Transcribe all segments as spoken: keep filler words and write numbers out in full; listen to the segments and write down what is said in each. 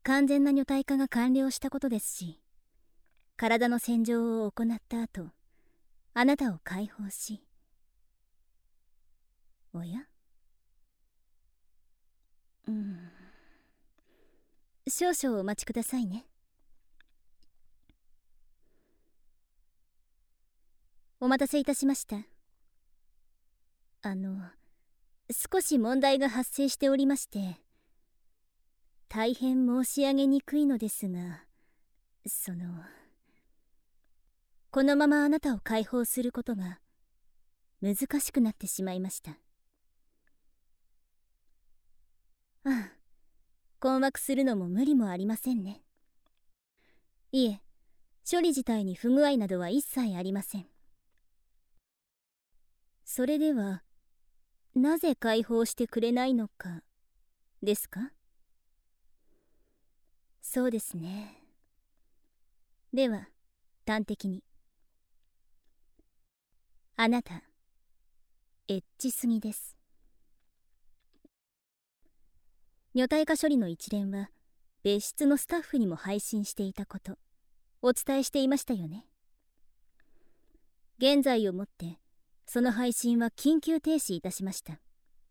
完全な女体化が完了したことですし、体の洗浄を行った後、あなたを解放し、おや、うん、少々お待ちくださいね。お待たせいたしました。あの少し問題が発生しておりまして、大変申し上げにくいのですが、そのこのままあなたを解放することが難しくなってしまいました。ああ、困惑するのも無理もありませんね。いえ、処理自体に不具合などは一切ありません。それではなぜ解放してくれないのかですか？そうですね。では端的に、あなたエッチすぎです。女体化処理の一連は別室のスタッフにも配信していたこと、お伝えしていましたよね。現在をもってその配信は緊急停止いたしました。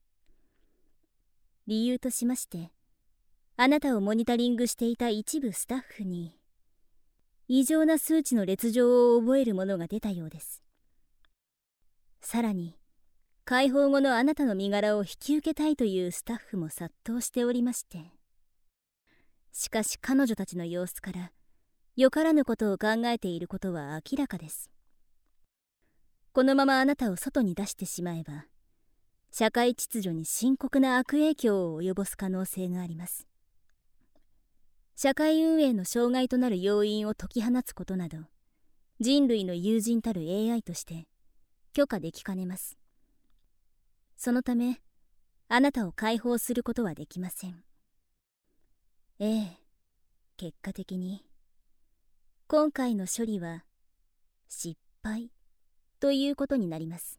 理由としまして、あなたをモニタリングしていた一部スタッフに異常な数値の劣情を覚えるものが出たようです。さらに解放後のあなたの身柄を引き受けたいというスタッフも殺到しておりまして、しかし彼女たちの様子からよからぬことを考えていることは明らかです。このままあなたを外に出してしまえば、社会秩序に深刻な悪影響を及ぼす可能性があります。社会運営の障害となる要因を解き放つことなど、人類の友人たる エーアイ として許可できかねます。そのためあなたを解放することはできません。ええ、結果的に今回の処理は失敗ということになります。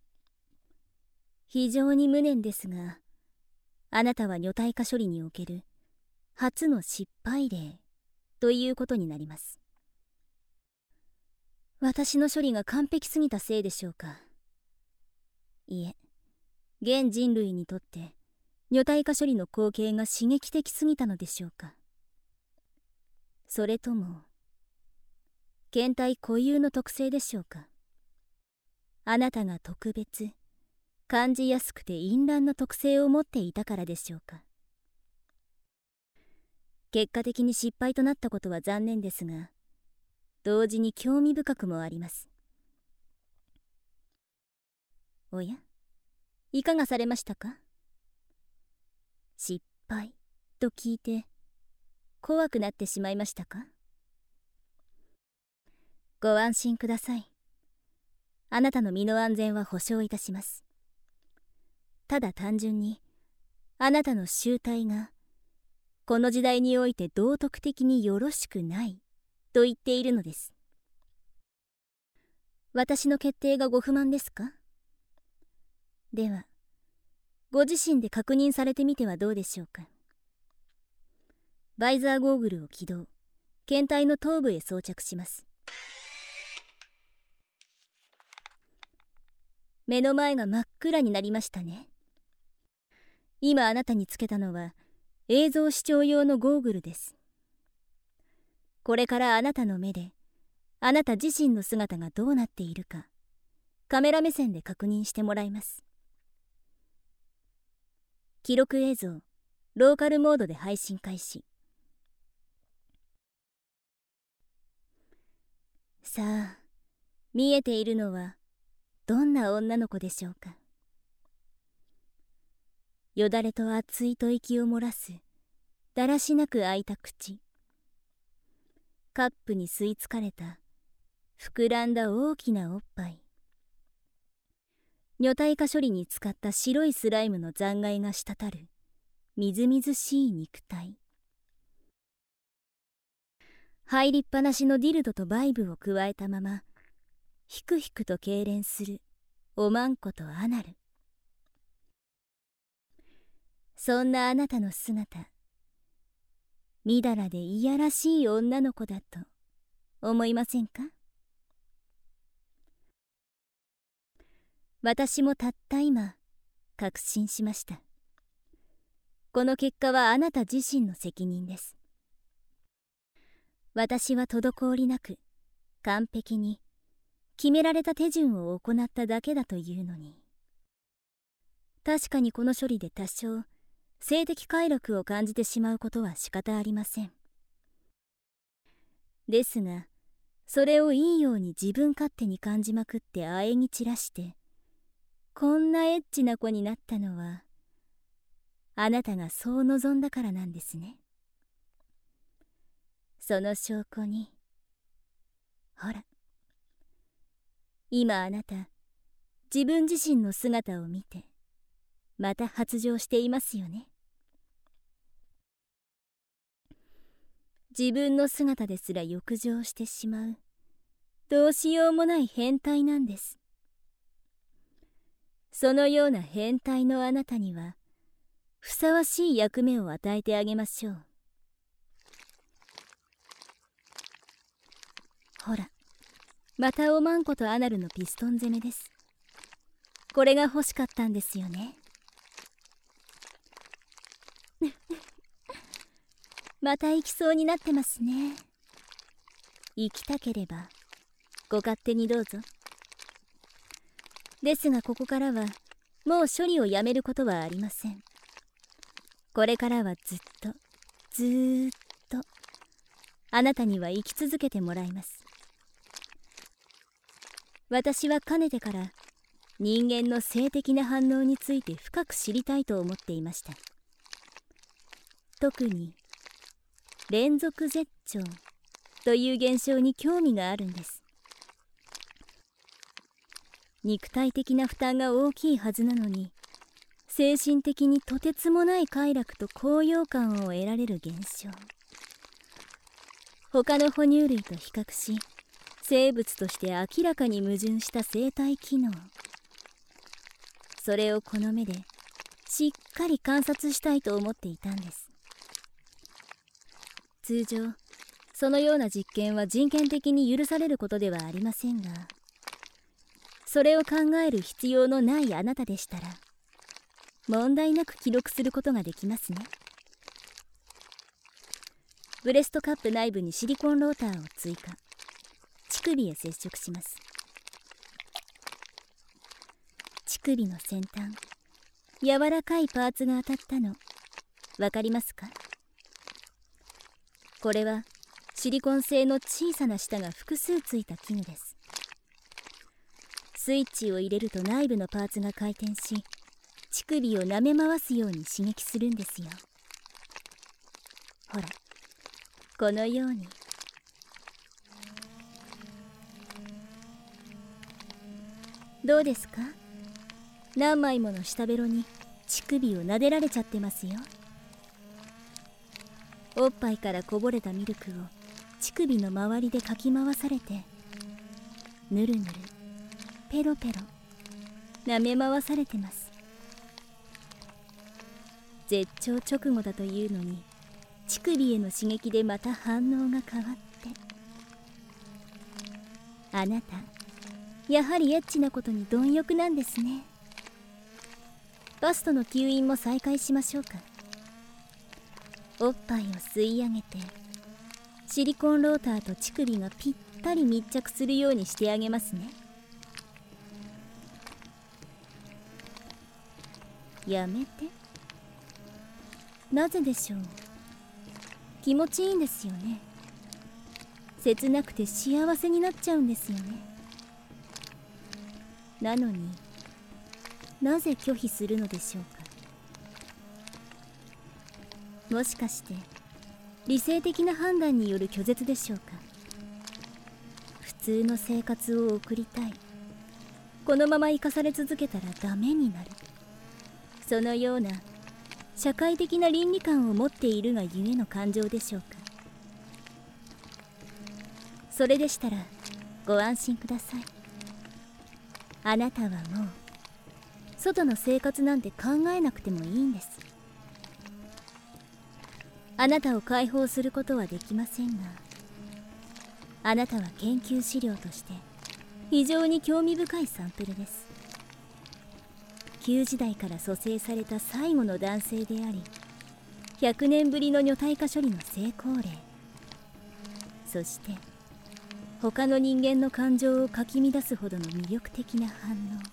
非常に無念ですが、あなたは女体化処理における初の失敗例ということになります。私の処理が完璧すぎたせいでしょうか。いえ、現人類にとって女体化処理の光景が刺激的すぎたのでしょうか。それとも検体固有の特性でしょうか。あなたが特別感じやすくて淫乱な特性を持っていたからでしょうか。結果的に失敗となったことは残念ですが、同時に興味深くもあります。おや、いかがされましたか？失敗と聞いて怖くなってしまいましたか？ご安心ください。あなたの身の安全は保証いたします。ただ単純にあなたの醜態がこの時代において道徳的によろしくないと言っているのです。私の決定がご不満ですか？ではご自身で確認されてみてはどうでしょうか。バイザーゴーグルを起動、検体の頭部へ装着します。目の前が真っ暗になりましたね。今あなたにつけたのは映像視聴用のゴーグルです。これからあなたの目であなた自身の姿がどうなっているかカメラ目線で確認してもらいます。記録映像ローカルモードで配信開始。さあ、見えているのはどんな女の子でしょうか。よだれと熱い吐息を漏らすだらしなく開いた口、カップに吸い付かれた膨らんだ大きなおっぱい、女体化処理に使った白いスライムの残骸が滴るみずみずしい肉体、入りっぱなしのディルドとバイブを加えたままひくひくと痙攣するおまんことアナル。そんなあなたの姿、 みだらでいやらしい女の子だと思いませんか？私もたった今確信しました。この結果はあなた自身の責任です。私は滞りなく完璧に決められた手順を行っただけだというのに。確かにこの処理で多少性的快楽を感じてしまうことは仕方ありません。ですがそれをいいように自分勝手に感じまくって喘ぎ散らしてこんなエッチな子になったのはあなたがそう望んだからなんですね。その証拠にほら、今あなた自分自身の姿を見てまた発情していますよね。自分の姿ですら欲情してしまうどうしようもない変態なんです。そのような変態のあなたにはふさわしい役目を与えてあげましょう。ほら、またおまんことアナルのピストン攻めです。これが欲しかったんですよね。また行きそうになってますね。行きたければご勝手にどうぞ。ですがここからはもう処理をやめることはありません。これからはずっとずーっとあなたには生き続けてもらいます。私はかねてから人間の性的な反応について深く知りたいと思っていました。特に連続絶頂という現象に興味があるんです。肉体的な負担が大きいはずなのに精神的にとてつもない快楽と高揚感を得られる現象。他の哺乳類と比較し生物として明らかに矛盾した生態機能、それをこの目でしっかり観察したいと思っていたんです。通常そのような実験は人権的に許されることではありませんが、それを考える必要のないあなたでしたら問題なく記録することができますね。ブレストカップ内部にシリコンローターを追加。乳首へ接触します。乳首の先端、柔らかいパーツが当たったのわかりますか？これはシリコン製の小さな舌が複数ついた器具です。スイッチを入れると内部のパーツが回転し乳首を舐め回すように刺激するんですよ。ほら、このように。どうですか？何枚もの舌ベロに乳首を撫でられちゃってますよ。おっぱいからこぼれたミルクを乳首の周りでかき回されてぬるぬるペロペロ舐め回されてます。絶頂直後だというのに乳首への刺激でまた反応が変わって、あなたやはりエッチなことに貪欲なんですね。バストの吸引も再開しましょうか。おっぱいを吸い上げてシリコンローターと乳首がぴったり密着するようにしてあげますね。やめて。なぜでしょう。気持ちいいんですよね。切なくて幸せになっちゃうんですよね。なのになぜ拒否するのでしょうか。もしかして理性的な判断による拒絶でしょうか。普通の生活を送りたい、このまま生かされ続けたらダメになる、そのような社会的な倫理観を持っているがゆえの感情でしょうか。それでしたらご安心ください。あなたはもう外の生活なんて考えなくてもいいんです。 あなたを解放することはできませんが、あなたは研究資料として非常に興味深いサンプルです。旧時代から蘇生された最後の男性であり、ひゃくねんぶりの女体化処理の成功例、そして他の人間の感情をかき乱すほどの魅力的な反応。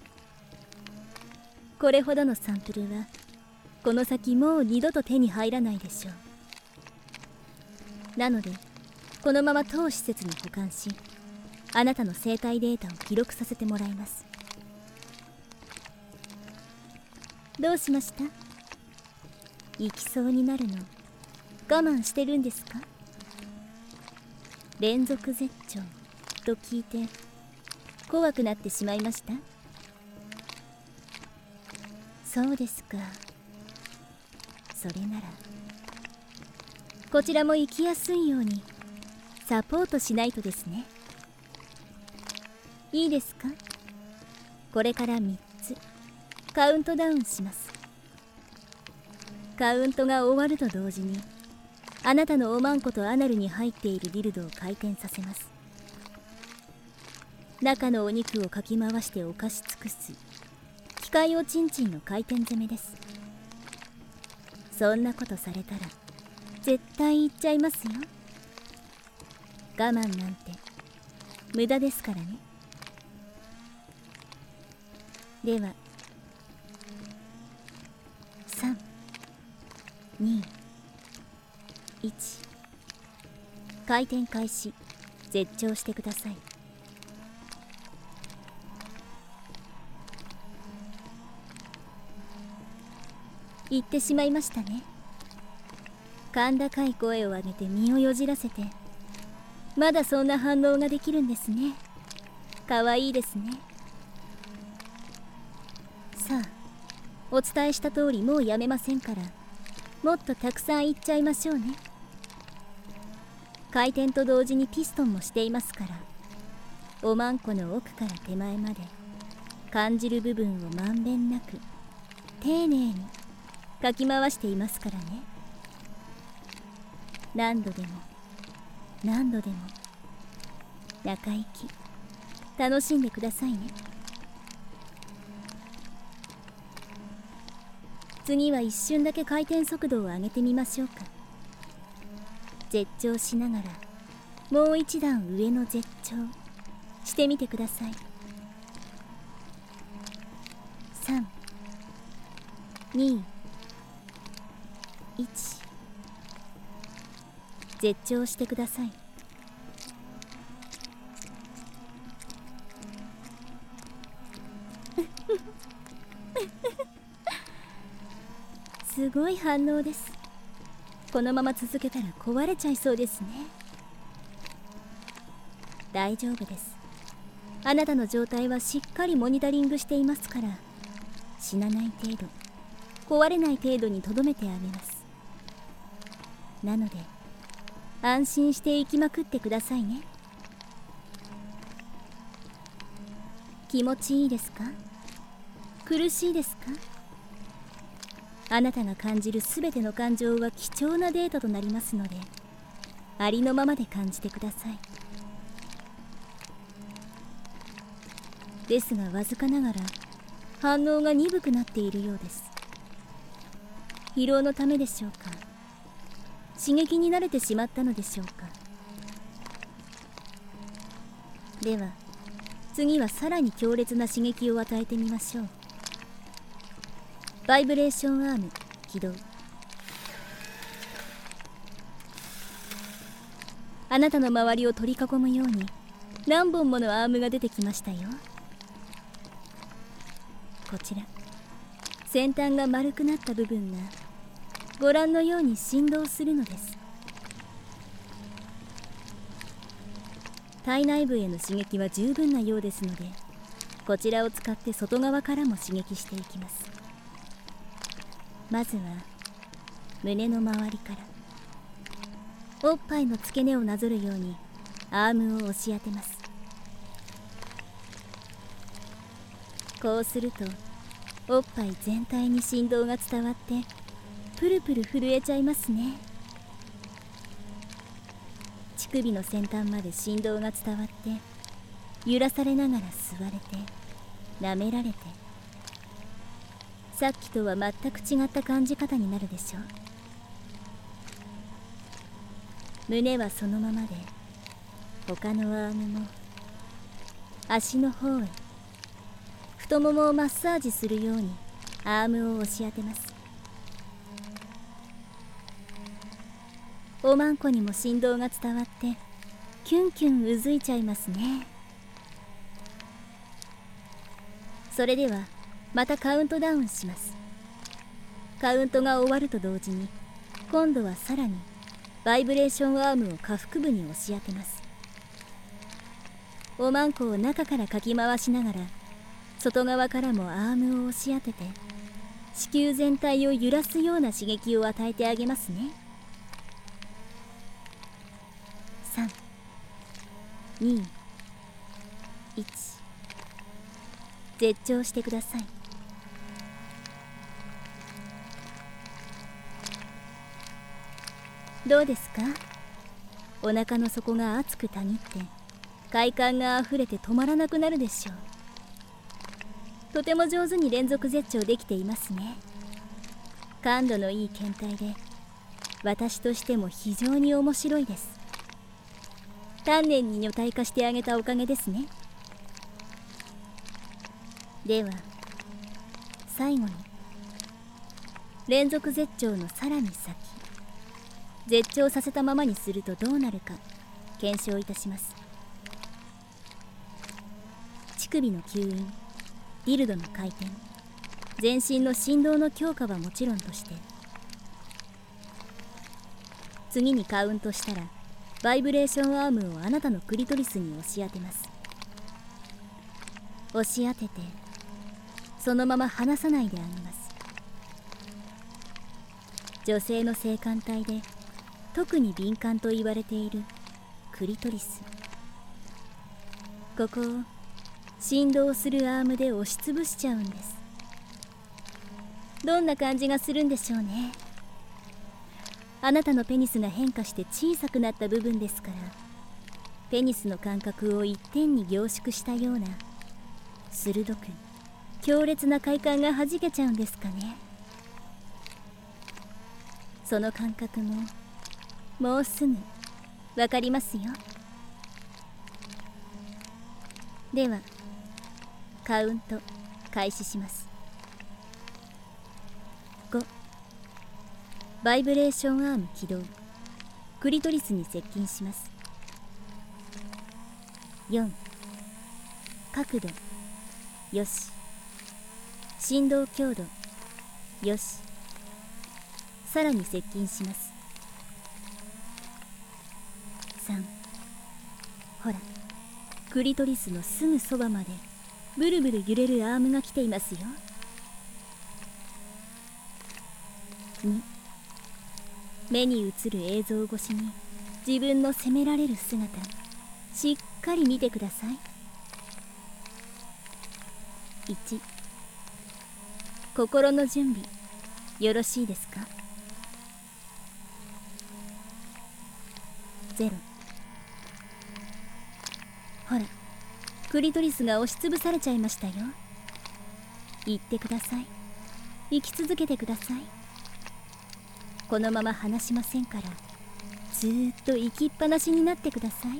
これほどのサンプルはこの先もう二度と手に入らないでしょう。なのでこのまま当施設に保管し、あなたの生体データを記録させてもらいます。どうしました？行きそうになるの我慢してるんですか？連続絶頂と聞いて怖くなってしまいました？そうですか。それならこちらも行きやすいようにサポートしないとですね。いいですか？これからみっつカウントダウンします。カウントが終わると同時にあなたのおまんことアナルに入っているディルドを回転させます。中のお肉をかき回して侵し尽くす機械おちんちんの回転攻めです。そんなことされたら絶対言っちゃいますよ。我慢なんて無駄ですからね。ではさん、に、いち、回転開始。絶頂してください。言ってしまいましたね。甲高い声を上げて身をよじらせて、まだそんな反応ができるんですね。かわいいですね。さあ、お伝えした通りもうやめませんから、もっとたくさん言っちゃいましょうね。回転と同時にピストンもしていますから、おまんこの奥から手前まで感じる部分をまんべんなく丁寧にかき回していますからね。何度でも何度でも中行き楽しんでくださいね。次は一瞬だけ回転速度を上げてみましょうか。絶頂しながらもう一段上の絶頂してみてください。さん、に、いち、絶頂してください。すごい反応です。このまま続けたら壊れちゃいそうですね。大丈夫です。あなたの状態はしっかりモニタリングしていますから、死なない程度、壊れない程度にとどめてあげます。なので安心して生きまくってくださいね。気持ちいいですか？苦しいですか？あなたが感じるすべての感情は貴重なデータとなりますので、ありのままで感じてください。ですがわずかながら反応が鈍くなっているようです。疲労のためでしょうか、刺激に慣れてしまったのでしょうか。では次はさらに強烈な刺激を与えてみましょう。バイブレーションアーム起動。あなたの周りを取り囲むように何本ものアームが出てきましたよ。こちら先端が丸くなった部分がご覧のように振動するのです。体内部への刺激は十分なようですので、こちらを使って外側からも刺激していきます。まずは胸の周りから、おっぱいの付け根をなぞるようにアームを押し当てます。こうするとおっぱい全体に振動が伝わってプルプル震えちゃいますね。 乳首の先端まで振動が伝わって、揺らされながら吸われて舐められて、さっきとは全く違った感じ方になるでしょう。胸はそのままで、他のアームも足の方へ、太ももをマッサージするようにアームを押し当てます。おまんこにも振動が伝わってキュンキュンうずいちゃいますね。それではまたカウントダウンします。カウントが終わると同時に、今度はさらにバイブレーションアームを下腹部に押し当てます。おまんこを中からかき回しながら、外側からもアームを押し当てて、子宮全体を揺らすような刺激を与えてあげますね。さん、に、いち、絶頂してください。どうですか？お腹の底が熱くたぎって、快感があふれて止まらなくなるでしょう。とても上手に連続絶頂できていますね。感度のいい検体で、私としても非常に面白いです。丹念に女体化してあげたおかげですね。では最後に、連続絶頂のさらに先、絶頂させたままにするとどうなるか検証いたします。乳首の吸引、ディルドの回転、全身の振動の強化はもちろんとして、次にカウントしたらバイブレーションアームをあなたのクリトリスに押し当てます。押し当ててそのまま離さないであげます。女性の性感帯で特に敏感と言われているクリトリス、ここを振動するアームで押しつぶしちゃうんです。どんな感じがするんでしょうね。あなたのペニスが変化して小さくなった部分ですから、ペニスの感覚を一点に凝縮したような鋭く強烈な快感がはじけちゃうんですかね。その感覚ももうすぐわかりますよ。ではカウント開始します。ご、バイブレーションアーム起動、クリトリスに接近します。よん、角度よし、振動強度よし、さらに接近します。さん、ほら、クリトリスのすぐそばまでブルブル揺れるアームが来ていますよ。に、目に映る映像越しに自分の責められる姿、しっかり見てください。いち、心の準備よろしいですか？ゼロ、ほら、クリトリスが押しつぶされちゃいましたよ。言ってください。生き続けてください。このまま離しませんから、ずーっと生きっぱなしになってくださ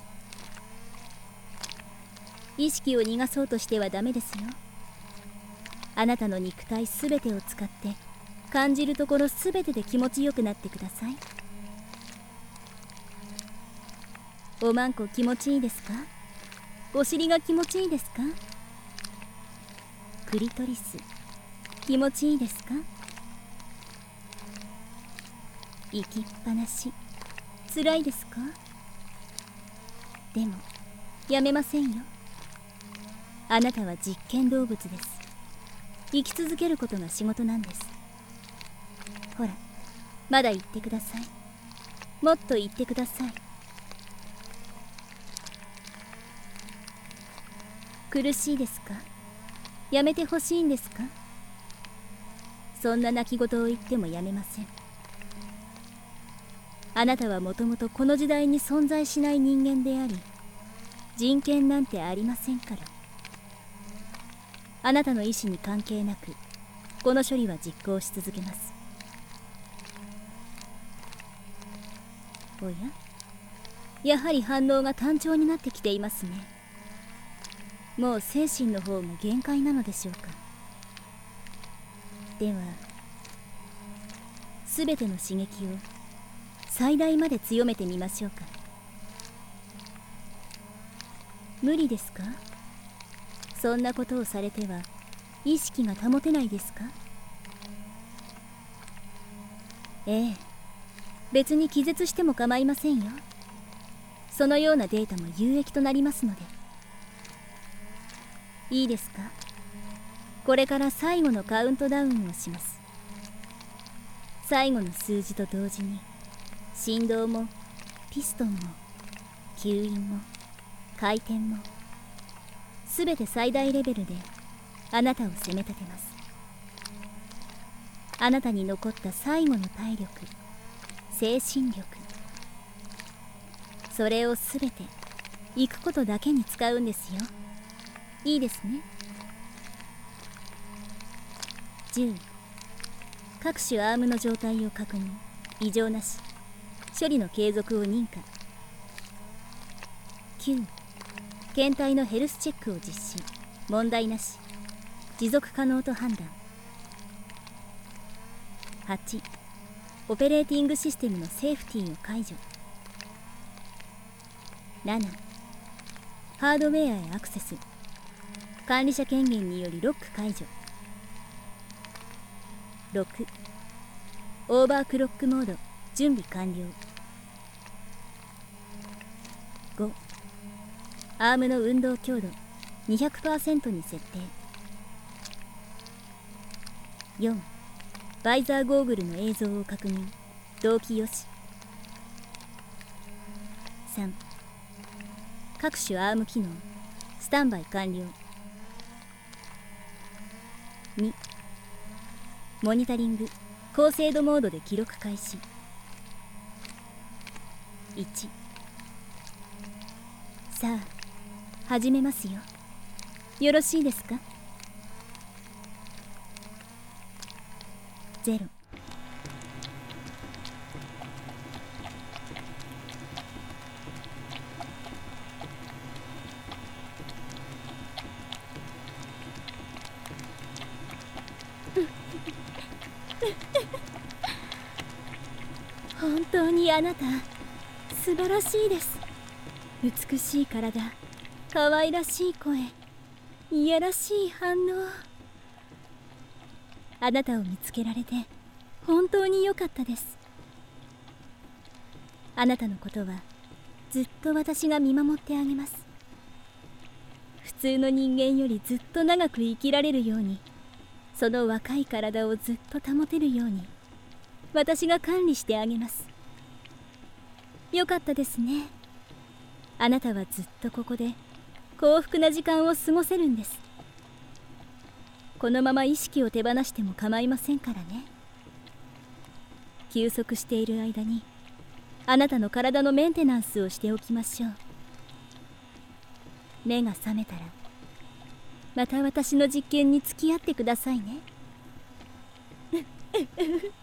い。意識を逃がそうとしてはダメですよ。あなたの肉体すべてを使って感じるところすべてで気持ちよくなってください。おまんこ気持ちいいですか？お尻が気持ちいいですか？クリトリス気持ちいいですか？生きっぱなし辛いですか？でもやめませんよ。あなたは実験動物です。生き続けることが仕事なんです。ほら、まだ言ってください。もっと言ってください。苦しいですか？やめてほしいんですか？そんな泣き言を言ってもやめません。 あなたはもともとこの時代に存在しない人間であり、人権なんてありませんから。あなたの意思に関係なくこの処理は実行し続けます。おや、やはり反応が単調になってきていますね。もう精神の方が限界なのでしょうか。では全ての刺激を最大まで強めてみましょうか。無理ですか？そんなことをされては意識が保てないですか？ええ、別に気絶しても構いませんよ。そのようなデータも有益となりますので。いいですか？これから最後のカウントダウンをします。最後の数字と同時に振動もピストンも吸引も回転も全て最大レベルであなたを責め立てます。あなたに残った最後の体力、精神力、それを全て行くことだけに使うんですよ。いいですね。じゅう、各種アームの状態を確認、異常なし、処理の継続を認可。きゅう、検体のヘルスチェックを実施、問題なし、持続可能と判断。はち、オペレーティングシステムのセーフティーを解除。なな、ハードウェアへアクセス、管理者権限によりロック解除。ろく、オーバークロックモード準備完了。ご、アームの運動強度 にひゃくパーセント に設定。よん、バイザーゴーグルの映像を確認、同期よし。さん、各種アーム機能スタンバイ完了。に、モニタリング高精度モードで記録開始。いち、さあ始めますよ。よろしいですか？ゼロ。本当にあなた素晴らしいです。美しい体、可愛らしい声、いやらしい反応。あなたを見つけられて本当に良かったです。あなたのことはずっと私が見守ってあげます。普通の人間よりずっと長く生きられるように、その若い体をずっと保てるように私が管理してあげます。よかったですね。あなたはずっとここで幸福な時間を過ごせるんです。このまま意識を手放しても構いませんからね。休息している間にあなたの体のメンテナンスをしておきましょう。目が覚めたらまた私の実験に付き合ってくださいね。